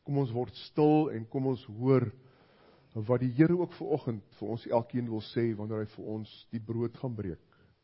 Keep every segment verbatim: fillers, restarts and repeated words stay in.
Kom ons word stil en kom ons hoor wat die Here ook vanoggend vir ons elkeen wil sê, wanneer hy vir ons die brood gaan breek.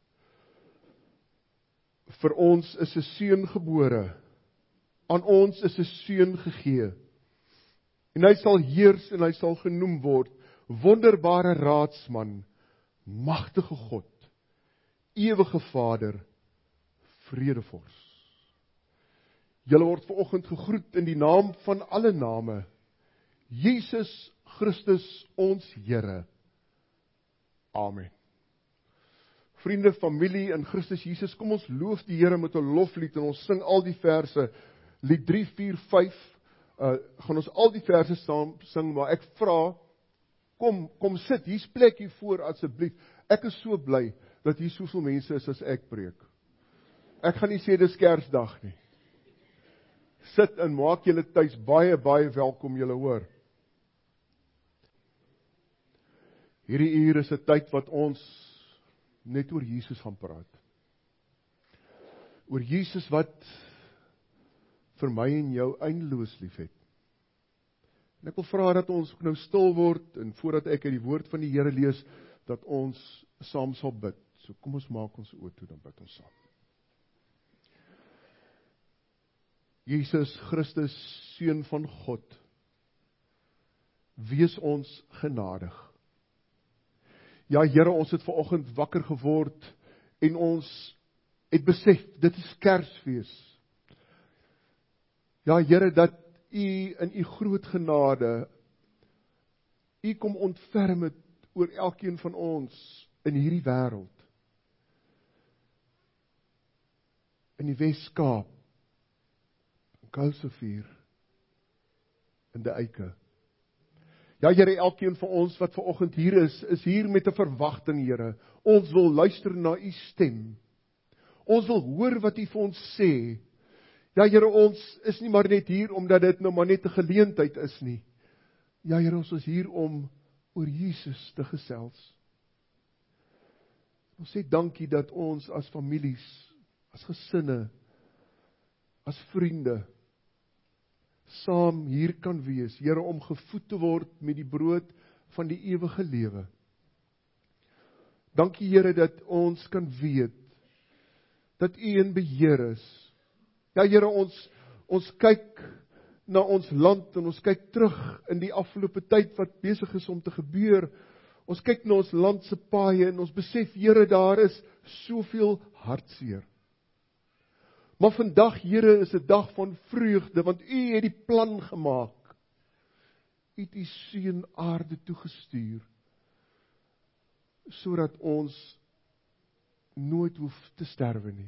Vir ons is 'n seun gebore, aan ons is 'n seun gegee, en hy sal heers en hy sal genoem word, wonderbare raadsman, magtige God, ewige Vader, vredevors. Julle word vanoggend gegroet in die naam van alle name, Jesus Christus ons Here. Amen. Vriende, familie in Christus Jesus, kom ons loof die Here met 'n loflied en ons sing al die verse, lied drie, vier, vyf, uh, gaan ons al die verse saam sing, maar ek vra, kom, kom sit, hier's plek hier voor asseblief. Ek is so bly dat hier soveel mense is as ek preek. Ek gaan nie sê dis Kersdag nie. Sit en maak julle tuis baie, baie welkom, julle hoor. Hierdie uur is 'n tyd wat ons net oor Jesus gaan praat. Oor Jesus wat vir my en jou eindeloos lief het. En ek wil vra dat ons nou stil word, en voordat ek uit die woord van die Here lees, dat ons saam sal bid. So kom ons maak ons oë toe, dan bid ons saam. Jesus Christus, Seun van God, wees ons genadig. Ja, Here, ons het vanoggend wakker geword, en ons het besef, dit is Kersfees. Ja, Here, dat U in U groot genade, U kom ontferm het oor elkeen van ons in hierdie wêreld. In die Wes-Kaap, in Kuilsrivier, in die Eike. Ja, Here, elkeen van ons wat vanoggend hier is, is hier met 'n verwagting, Here. Ons wil luister na U stem. Ons wil hoor wat U vir ons sê. Ja, Here, ons is nie maar net hier omdat dit nou maar net 'n geleentheid is nie. Ja, Here, ons is hier om oor Jesus te gesels. Ons sê dankie dat ons as families, as gesinne, as vriende, saam hier kan wees, Here, om gevoed te word met die brood van die ewige lewe. Dankie, Here, dat ons kan weet, dat U in beheer is. Ja, Here, ons, ons kyk na ons land, en ons kyk terug in die afgelope tyd wat besig is om te gebeur. Ons kyk na ons land se paaie, en ons besef, Here, daar is soveel hartseer. Maar vandag, Here, is 'n dag van vreugde, want U het die plan gemaak. U het U seun aarde toegestuur, sodat ons nooit hoef te sterwe nie.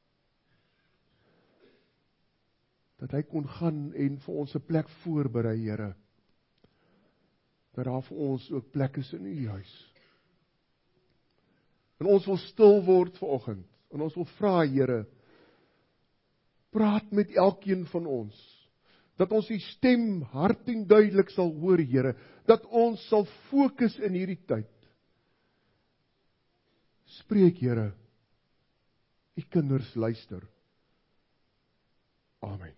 Dat hy kon gaan en vir ons 'n plek voorberei, Here. Dat daar vir ons ook plek is in U huis. En ons wil stil word vanoggend, en ons wil vra, Here, praat met elkeen van ons, dat ons die stem hard en duidelik sal hoor, Here, dat ons sal fokus in hierdie tyd. Spreek, Here, U kinders luister. Amen.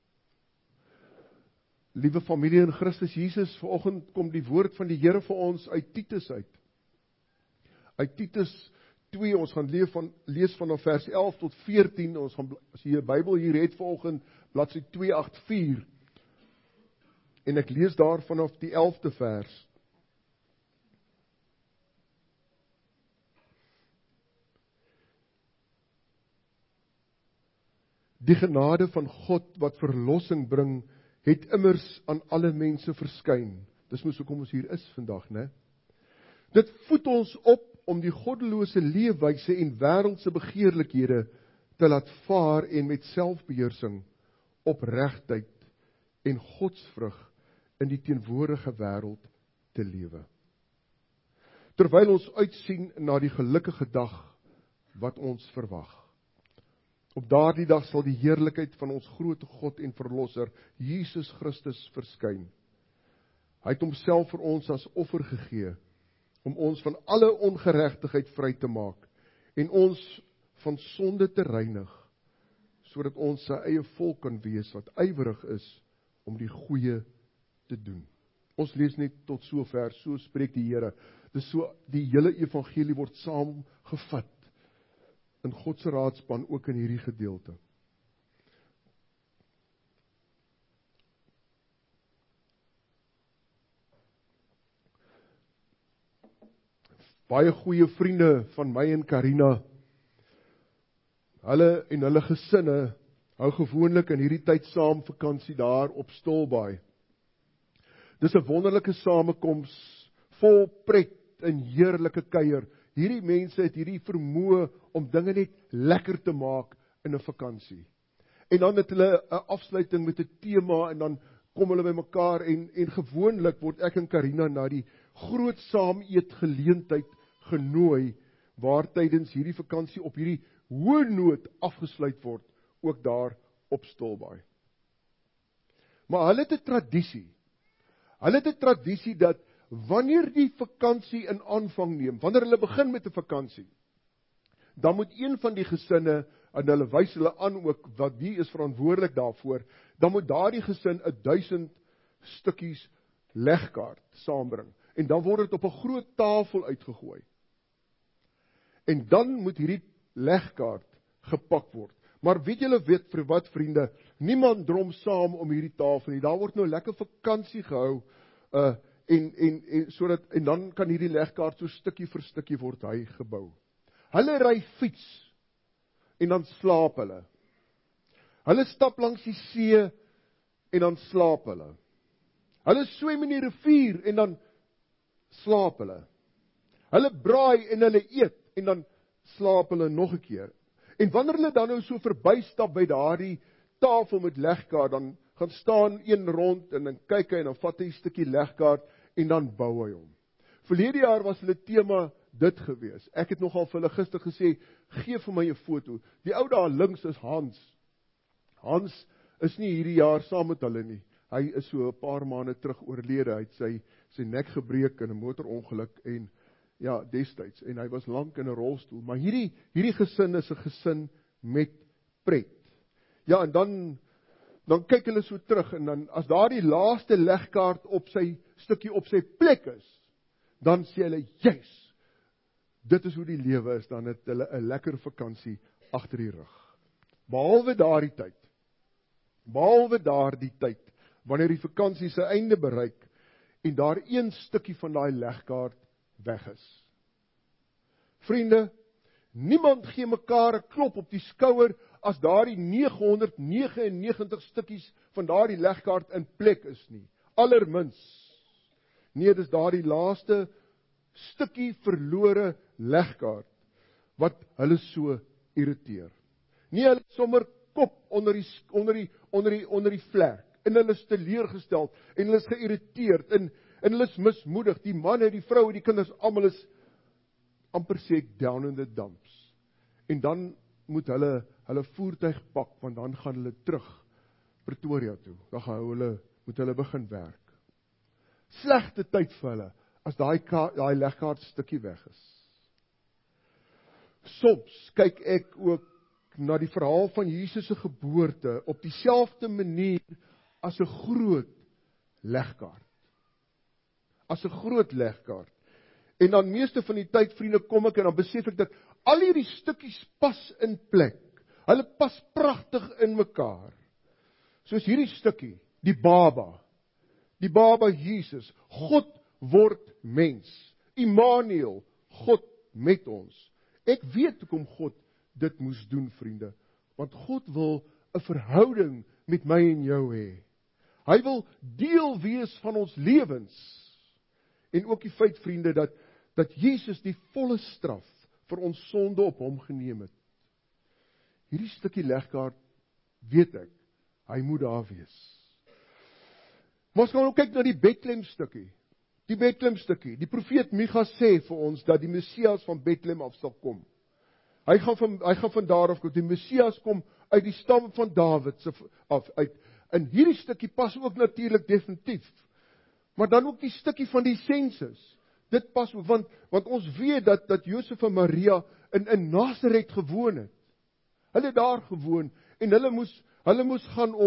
Liewe familie in Christus Jesus, vanoggend kom die woord van die Here vir ons uit Titus uit. Uit Titus twee, ons gaan lees, van, lees vanaf vers elf tot veertien, ons gaan, as jy 'n Bybel hier het vanoggend, bladsy twee agt vier, en ek lees daar vanaf die elfde vers. Die genade van God wat verlossing bring, het immers aan alle mense verskyn. Dis mos hoekom ons hier is vandag, né? Dit voed ons op om die goddelose leefwyse en wêreldse begeerlikhede te laat vaar en met selfbeheersing, opregtheid en godsvrug in die teenwoordige wêreld te lewe. Terwyl ons uitsien na die gelukkige dag wat ons verwag. Op daardie dag sal die heerlikheid van ons grote God en Verlosser, Jesus Christus, verskyn. Hy het homself vir ons as offer gegee, om ons van alle ongeregtigheid vry te maak, en ons van sonde te reinig, sodat ons sy eie volk kan wees, wat ywerig is om die goeie te doen. Ons lees net tot sover, so spreek die Here. Dis so, die hele evangelie word saamgevat in God se raadspan, ook in hierdie gedeelte. Baie goeie vriende van my en Karina, hulle en hulle gesinne hou gewoonlik in hierdie tyd saam vakansie daar op Stolbaai. Dis 'n wonderlike samekoms, vol pret en heerlike kuier. Hierdie mense het hierdie vermoë om dinge net lekker te maak in 'n vakansie. En dan het hulle 'n afsluiting met 'n tema en dan kom hulle by mekaar en en gewoonlik word ek en Karina na die groot saameet geleentheid genooi waar tydens hierdie vakansie op hierdie hoë noot afgesluit word, ook daar op Stolbaai. Maar hulle het 'n tradisie. Hulle het 'n tradisie dat wanneer die vakansie in aanvang neem, wanneer hulle begin met 'n vakansie, dan moet een van die gesinne, en hulle wys hulle aan ook wat wie is verantwoordelik daarvoor, dan moet daardie gesin 'n duisend stukkies legkaart saambring. En dan word dit op 'n groot tafel uitgegooi. En dan moet hierdie legkaart gepak word. Maar weet julle weet vir wat vriende, niemand drom saam om hierdie tafel nie. Daar word nou lekker vakansie gehou uh en en en sodat en dan kan hierdie legkaart so stukkie vir stukkie word hy gebou. Hulle ry fiets en dan slaap hulle. Hulle stap langs die see en dan slaap hulle. Hulle swem in die rivier en dan slaap hulle. Hulle braai en hulle eet en dan slaap hulle nog 'n keer. En wanneer hulle dan nou so verbystap by daardie tafel met legkaart, dan gaan staan een rond en dan kyk hy en dan vat hy 'n stukkie legkaart en dan bou hy hom. Verlede jaar was hulle tema dit gewees. Ek het nogal vir hulle gister gesê, gee vir my 'n foto. Die ou daar links is Hans. Hans is nie hierdie jaar saam met hulle nie. Hy is so 'n paar maande terug oorlede. Hy het sy sy nek gebreek in 'n motorongeluk en ja, destyds, en hy was lank in 'n rolstoel, maar hierdie, hierdie gesin is 'n gesin met pret. Ja, en dan, dan kyk hulle so terug, en dan, as daar die laaste legkaart op sy, stukkie op sy plek is, dan sê hulle, juis, dit is hoe die lewe is, dan het hulle 'n lekker vakansie agter die rug. Behalwe daardie tyd, behalwe daardie tyd, wanneer die vakansie sy einde bereik, en daar een stukkie van daai legkaart weg is. Vriende, niemand gee mekaar 'n klop op die skouer as daardie nege honderd nege en negentig stukkies van daardie legkaart in plek is nie. Allermins. Nee, dis daardie laaste stukkie verlore legkaart wat hulle so irriteer. Nee, hulle sommer kop onder die onder die onder die onder die vlek en hulle is teleurgesteld en hulle is geïrriteerd en En hulle is mismoedig, die manne, die vroue, die kinders, almal is amper sê ek down in the dumps. En dan moet hulle hulle voertuig pak, want dan gaan hulle terug Pretoria toe. Dan gaan hulle moet hulle begin werk. Slegte tyd vir hulle as daai daai legkaart stukkie weg is. Soms kyk ek ook na die verhaal van Jesus se geboorte op dieselfde manier as 'n groot legkaart. As 'n groot legkaart. En dan meeste van die tyd, vriende, kom ek en dan besef ek dat al hierdie stukkies pas in plek. Hulle pas pragtig in mekaar. Soos hierdie stukkie, die baba. Die baba Jesus, God word mens. Immanuel, God met ons. Ek weet hoekom God dit moes doen, vriende. Want God wil 'n verhouding met my en jou hê. Hy wil deel wees van ons lewens. En ook die feit, vriende, dat, dat Jesus die volle straf vir ons sonde op hom geneem het. Hierdie stukkie legkaart, weet ek, hy moet daar wees. Maar ons gaan ook kyk na die Bethlehem stukkie. Die Bethlehem stukkie. Die profeet Micha sê vir ons dat die Messias van Bethlehem af sal kom. Hy gaan van, hy gaan van daar af kom. Die Messias kom uit die stam van Dawid se af. Uit, en hierdie stukkie pas ook natuurlik definitief. Maar dan ook die stukkie van die sensus. Dit pas ook, want, want ons weet dat, dat Josef en Maria in, in Nazareth gewoon het. Hulle daar gewoon, en hulle moes, hulle moes gaan om,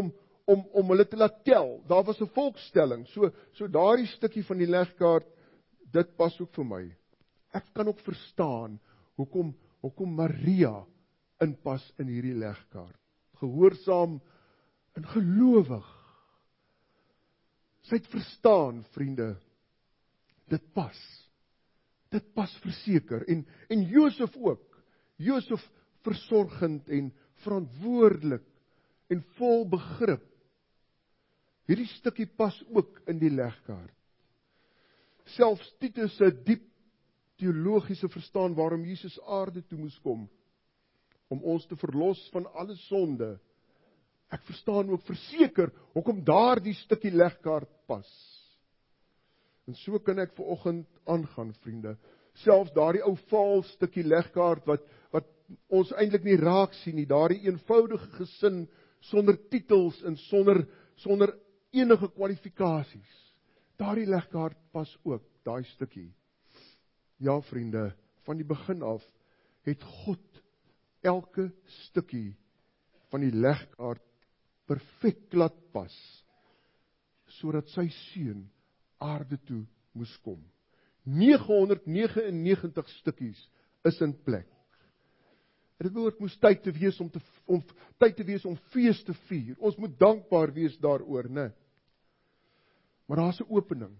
om om hulle te laat tel. Daar was 'n volkstelling. So so daardie stukkie van die legkaart, dit pas ook vir my. Ek kan ook verstaan hoekom hoekom Maria inpas in hierdie legkaart. Gehoorsaam en gelowig. Sy het verstaan, vriende, dit pas. Dit pas verseker. En, en Josef ook. Josef versorgend en verantwoordelik en vol begrip. Hierdie stukkie pas ook in die legkaart. Selfs Titus se diep teologiese verstaan waarom Jesus aarde toe moes kom, om ons te verlos van alle sonde. Ek verstaan ook verseker hoekom daardie stukkie legkaart pas. En so kan ek vanoggend aangaan, vriende. Selfs daardie ou vaal stukkie legkaart wat wat ons eintlik nie raak sien nie, daardie eenvoudige gesin sonder titels en sonder sonder enige kwalifikasies. Daardie legkaart pas ook, daai stukkie. Ja, vriende, van die begin af het God elke stukkie van die legkaart perfek laat pas, sodat sy seun aarde toe moes kom. nege honderd nege en negentig stukkies is in plek. En dit behoort moes tyd te wees om te om tyd te wees om fees te vier. Ons moet dankbaar wees daaroor, né? Maar daar's 'n opening.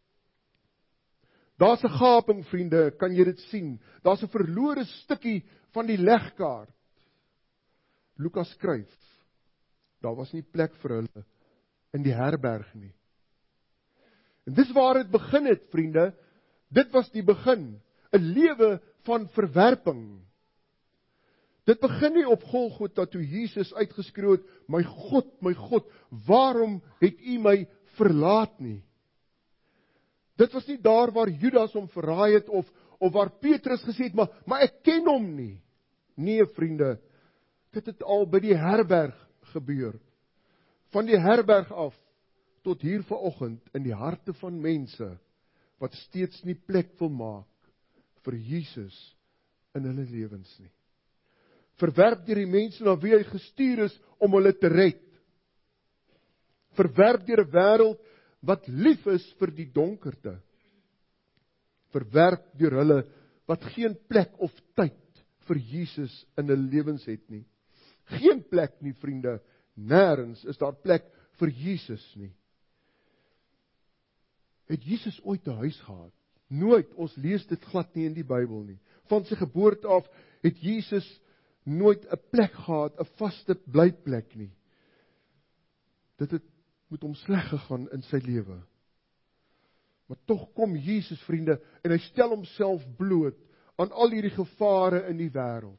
Daar's 'n gaping, vriende, kan jy dit sien? Daar's 'n verlore stukkie van die legkaart. Lukas skryf, daar was nie plek vir hulle in die herberg nie. En dis waar dit begin het, vriende. Dit was die begin, 'n lewe van verwerping. Dit begin nie op Golgotha toe Jesus uitgeskreeu het, my God, my God, waarom het U my verlaat nie? Dit was nie daar waar Judas hom verraai het, of, of waar Petrus gesê het, maar, maar ek ken hom nie. Nee, vriende, dit het al by die herberg gebeur. Van die herberg af, tot hier vanoggend, in die harte van mense, wat steeds nie plek wil maak, vir Jesus in hulle lewens nie. Verwerp deur die mense na wie hy gestuur is, om hulle te red. Verwerp deur 'n wêreld, wat lief is vir die donkerte. Verwerp deur hulle, wat geen plek of tyd vir Jesus in hulle lewens het nie. Geen plek nie, vriende, nêrens is daar plek vir Jesus nie. Het Jesus ooit 'n huis gehad? Nooit, ons lees dit glad nie in die Bybel nie. Van sy geboorte af het Jesus nooit 'n plek gehad, 'n vaste blyplek nie. Dit het met hom sleg gegaan in sy lewe. Maar tog kom Jesus, vriende, en hy stel homself bloot aan al hierdie gevare in die wêreld.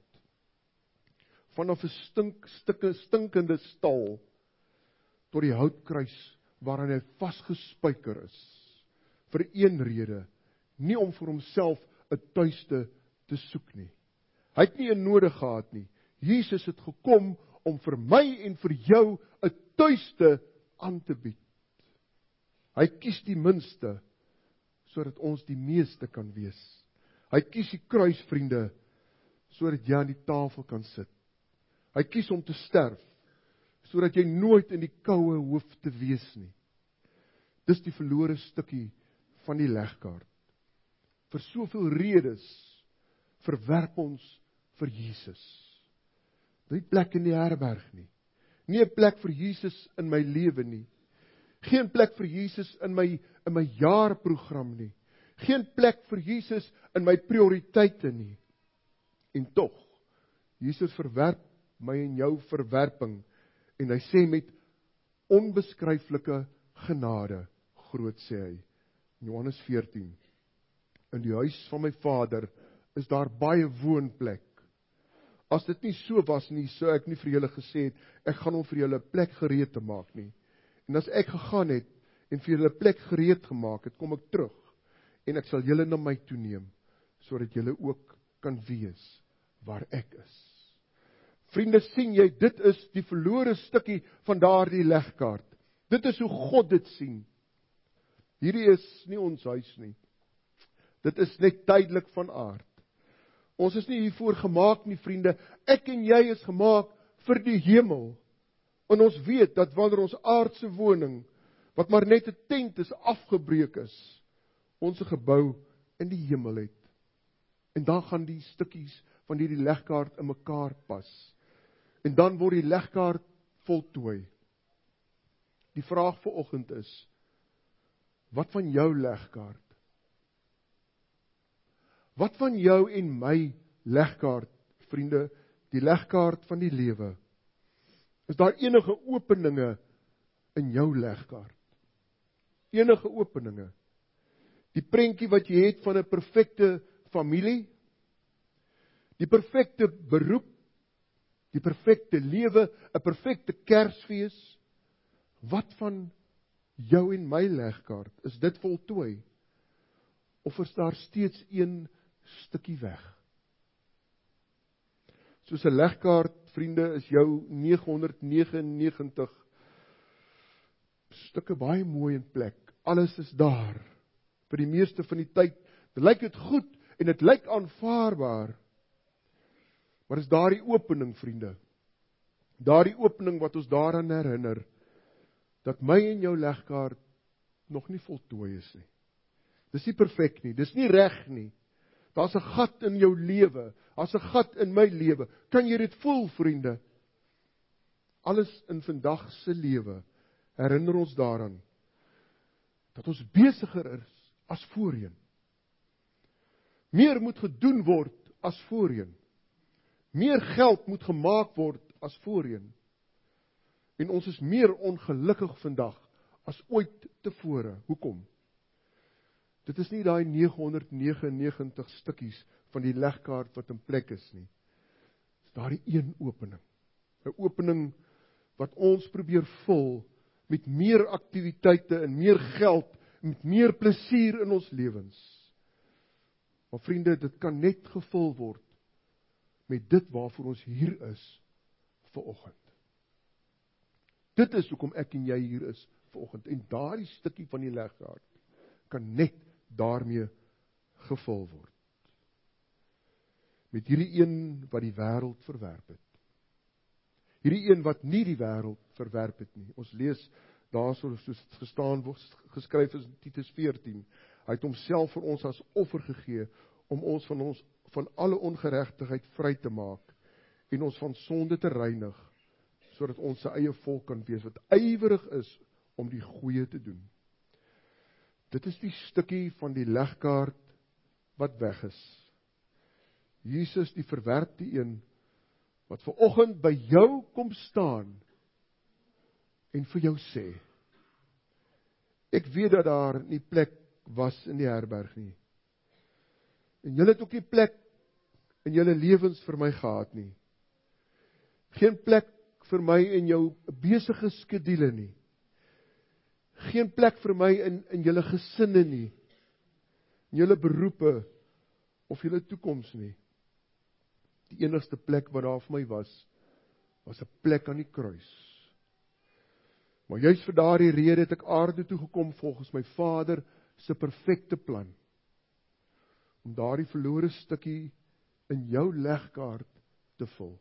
Vanaf 'n stink, stikke, stinkende stal tot die houtkruis waaraan hy vasgespijker is. Vir een rede, nie om vir homself 'n tuiste te soek nie. Hy het nie 'n nodig gehad nie. Jesus het gekom om vir my en vir jou 'n tuiste aan te bied. Hy kies die minste, sodat ons die meeste kan wees. Hy kies die kruis, vriende, sodat jy aan die tafel kan sit. Hy kies om te sterf, sodat jy nooit in die koue hoef te wees nie. Dis die verlore stukkie van die legkaart. Vir soveel redes verwerp ons vir Jesus. Nie plek in die herberg nie. Nie 'n plek vir Jesus in my lewe nie. Geen plek vir Jesus in my in my jaarprogram nie. Geen plek vir Jesus in my prioriteite nie. En tog, Jesus verwerp my en jou verwerping, en hy sê met onbeskryflike genade, groot sê hy, Johannes veertien, in die huis van my Vader is daar baie woonplek. As dit nie so was nie, sou ek nie vir julle gesê het, ek gaan om vir julle 'n plek gereed te maak nie. En as ek gegaan het, en vir julle 'n plek gereed gemaak het, kom ek terug, en ek sal julle na my toe neem, sodat julle ook kan wees waar ek is. Vriende, sien jy, dit is die verlore stukkie van daardie legkaart. Dit is hoe God dit sien. Hierdie is nie ons huis nie. Dit is net tydelik van aard. Ons is nie hiervoor gemaak nie, vriende. Ek en jy is gemaak vir die hemel. En ons weet dat wanneer ons aardse woning, wat maar net 'n tent is, afgebreek is, ons 'n gebou in die hemel het. En dan gaan die stukkies van hierdie legkaart in mekaar pas. En dan word die legkaart voltooi. Die vraag vanoggend is, wat van jou legkaart? Wat van jou en my legkaart, vriende, die legkaart van die lewe? Is daar enige openinge in jou legkaart? Enige openinge? Die prentjie wat jy het van 'n perfekte familie, die perfekte beroep, die perfekte lewe, 'n perfekte Kersfees. Wat van jou en my legkaart? Is dit voltooi? Of is daar steeds een stukkie weg? Soos 'n legkaart, vriende, is jou nege honderd nege en negentig stukke baie mooi in plek. Alles is daar. Vir die meeste van die tyd, dit lyk dit goed en dit lyk aanvaarbaar. Maar is daar die opening, vriende? Daar die opening wat ons daaraan herinner, dat my en jou legkaart nog nie voltooi is nie. Dis nie perfek nie, dis nie reg nie. Daar's 'n gat in jou lewe, daar's 'n gat in my lewe. Kan jy dit voel, vriende? Alles in vandag se lewe herinner ons daaraan, dat ons besiger is as voorheen. Meer moet gedoen word as voorheen. Meer geld moet gemaak word as voorheen. En ons is meer ongelukkig vandag as ooit tevore. Hoekom? Dit is nie daai nege honderd nege en negentig stukkies van die legkaart wat in plek is nie. Dit is daardie een opening. 'n Opening wat ons probeer vul met meer aktiwiteite en meer geld, met meer plesier in ons lewens. Maar vriende, dit kan net gevul word met dit waarvoor ons hier is vanoggend. Dit is hoekom ek en jy hier is vanoggend. En daardie stukkie van die legkaart kan net daarmee gevul word. Met hierdie een wat die wêreld verwerp het. Hierdie een wat nie die wêreld verwerp het nie. Ons lees daarso soos dit gestaan word, geskryf is in Titus veertien. Hy het homself vir ons as offer gegee om ons van ons van alle ongeregtigheid vry te maak en ons van sonde te reinig, sodat ons sy eie volk kan wees wat ywerig is om die goeie te doen. Dit is die stukkie van die legkaart wat weg is. Jesus, die verwerpte een, wat vanoggend by jou kom staan en vir jou sê, ek weet dat daar nie plek was in die herberg nie. En julle het ook nie plek in julle lewens vir my gehad nie. Geen plek vir my in jou besige skedule nie. Geen plek vir my in, in julle gesinne nie. In julle beroepe of julle toekoms nie. Die enigste plek wat daar vir my was, was 'n plek aan die kruis. Maar juist vir daardie rede het ek aarde toe gekom volgens my Vader se perfekte plan. Om daardie verlore stukkie in jou legkaart te vul.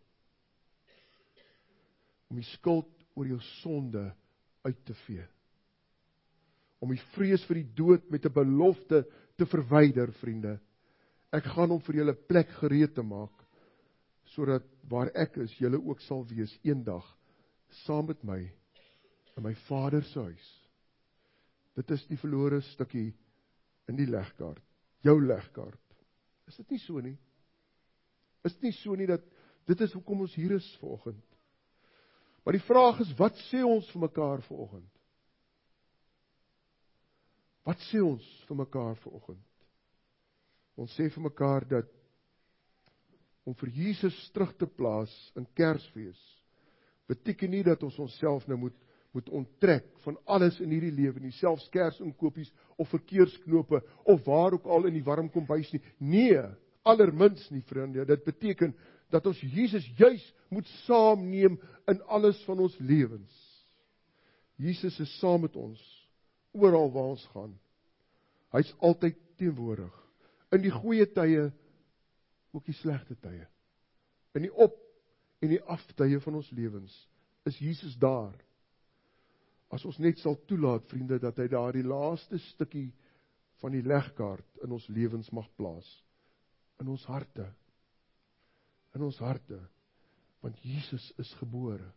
Om die skuld oor jou sonde uit te vee. Om die vrees vir die dood met 'n belofte te verwyder, vriende. Ek gaan om vir julle plek gereed te maak, sodat waar ek is, julle ook sal wees eendag, saam met my, in my Vader se huis. Dit is die verlore stukkie in die legkaart, jou legkaart. Is dit nie so nie? Is dit nie so nie dat dit is hoekom ons hier is vanoggend? Maar die vraag is, wat sê ons vir mekaar vanoggend? Wat sê ons vir mekaar vanoggend? Ons sê vir mekaar dat om vir Jesus terug te plaas in Kersfees beteken nie dat ons onsself nou moet moet onttrek van alles in hierdie lewe nie, selfs kersinkopies of verkeersknope of waar ook al in die warm kombuis nie. Nee, allerminst nie, vriende. Dit beteken dat ons Jesus juis moet saamneem in alles van ons lewens. Jesus is saam met ons oral waar ons gaan. Hy's altyd teenwoordig. In die goeie tye, ook die slegte tye. In die op en die aftye van ons lewens is Jesus daar. As ons net sal toelaat, vriende, dat hy daar die laaste stukkie van die legkaart in ons lewens mag plaas. In ons harte. In ons harte. Want Jesus is gebore.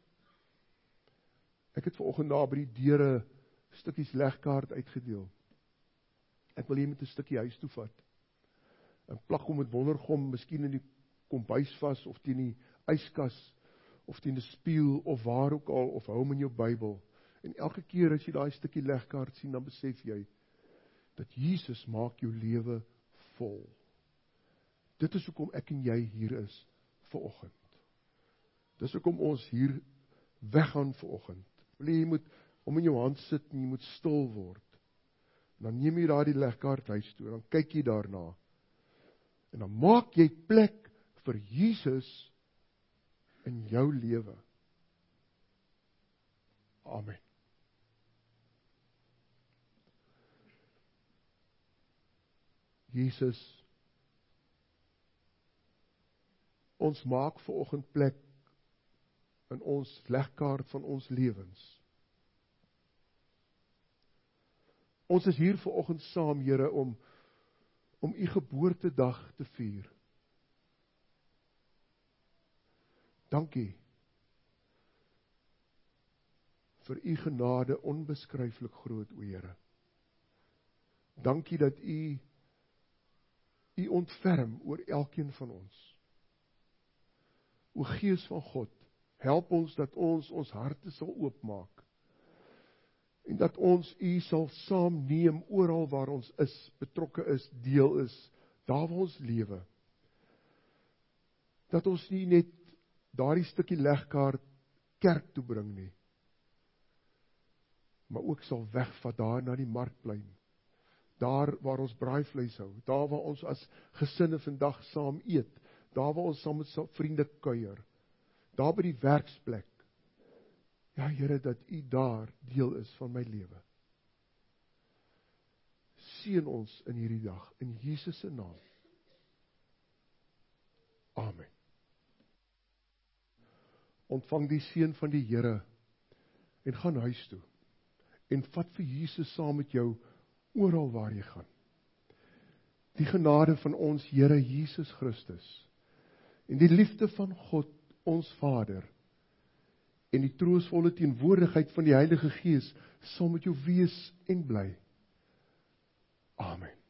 Ek het vanoggend daar by die deure stukkies legkaart uitgedeel. Ek wil hier met 'n stukkie huis toe vat. En plak hom met wondergom, miskien in die kombuis vas, of teen die yskas, of teen die spieël, of waar ook al, of hou hom in jou Bybel. En elke keer as jy daai stukkie legkaart sien, dan besef jy, dat Jesus maak jou lewe vol. Dit is hoekom ek en jy hier is, vanoggend. Dis hoekom ons hier weggaan vanoggend. Jy moet om in jou hand sit en jy moet stil word. En dan neem jy daar die legkaart huis toe, en dan kyk jy daarna. En dan maak jy plek vir Jesus in jou lewe. Amen. Jesus, ons maak vanoggend plek in ons legkaart van ons lewens. Ons is hier vanoggend saam, Here, om om u geboortedag te vier. Dankie vir u genade onbeskryflik groot, o Here. Dankie dat u u ontferm oor elkeen van ons. O Gees van God, help ons dat ons ons harte sal oopmaak. En dat ons u sal saamneem oral waar ons is, betrokke is, deel is, daar waar ons lewe. Dat ons nie net daardie stukkie legkaart kerk toe bring nie, maar ook sal wegvat daar na die markplein, daar waar ons braaivleis hou, daar waar ons as gesinne vandag saam eet, daar waar ons saam met vriende kuier, daar by die werksplek. Ja, Here, dat u daar deel is van my lewe. Seën ons in hierdie dag, in Jesus se naam. Amen. Ontvang die seën van die Here en gaan huis toe. En vat vir Jesus saam met jou oral waar jy gaan. Die genade van ons Here Jesus Christus en die liefde van God, ons Vader, en die troostvolle teenwoordigheid van die Heilige Gees sal met jou wees en bly. Amen.